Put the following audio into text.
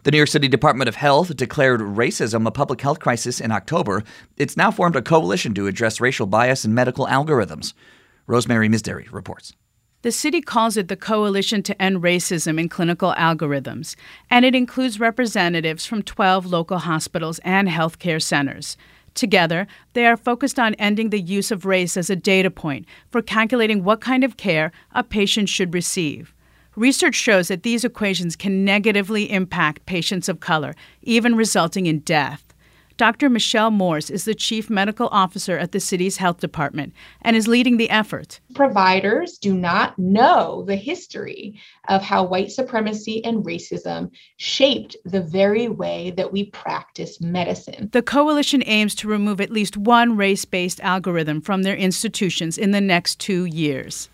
The New York City Department of Health declared racism a public health crisis in October. It's now formed a coalition to address racial bias in medical algorithms. Rosemary Misderi reports. The city calls it the Coalition to End Racism in Clinical Algorithms, and it includes representatives from 12 local hospitals and healthcare centers. Together, they are focused on ending the use of race as a data point for calculating what kind of care a patient should receive. Research shows that these equations can negatively impact patients of color, even resulting in death. Dr. Michelle Morse is the chief medical officer at the city's health department and is leading the effort. Providers do not know the history of how white supremacy and racism shaped the very way that we practice medicine. The coalition aims to remove at least one race-based algorithm from their institutions in the next 2 years.